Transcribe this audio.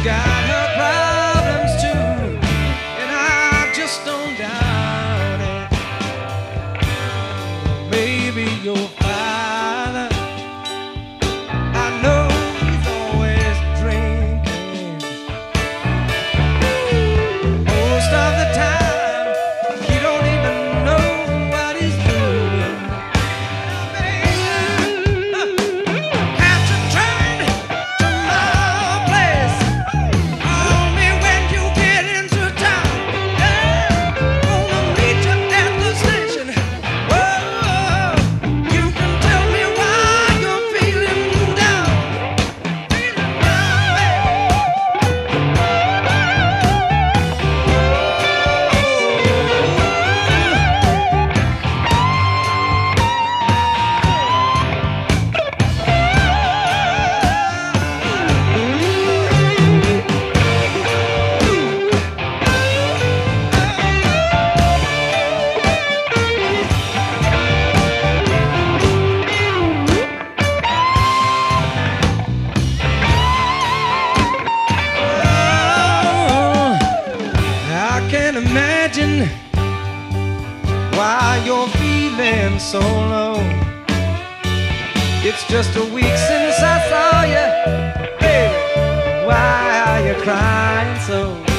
got her problems too, and I just don't doubt it. Maybe your father, I know he's always drinking. Most of the time, he don't even know what he's doing. Have to turn to my place only when you get into town. Yeah, gonna meet you at the station. Whoa, you can tell me why you're feeling down, feeling down, I can't imagine why you're feeling so low. It's just a week since I saw you, baby. Why are you crying so?